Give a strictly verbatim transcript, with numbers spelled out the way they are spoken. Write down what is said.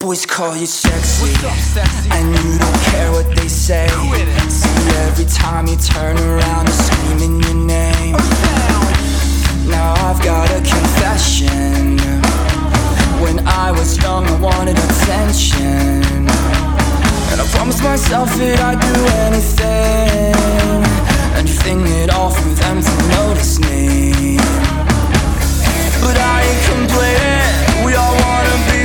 Boys call you sexy, and you don't care what they say. See, every time you turn around, they're screaming your name. Now I've got a confession. When I was young, I wanted attention, and I promised myself that I'd do anything, anything at all for them to notice me. But I ain't complaining, we all wanna be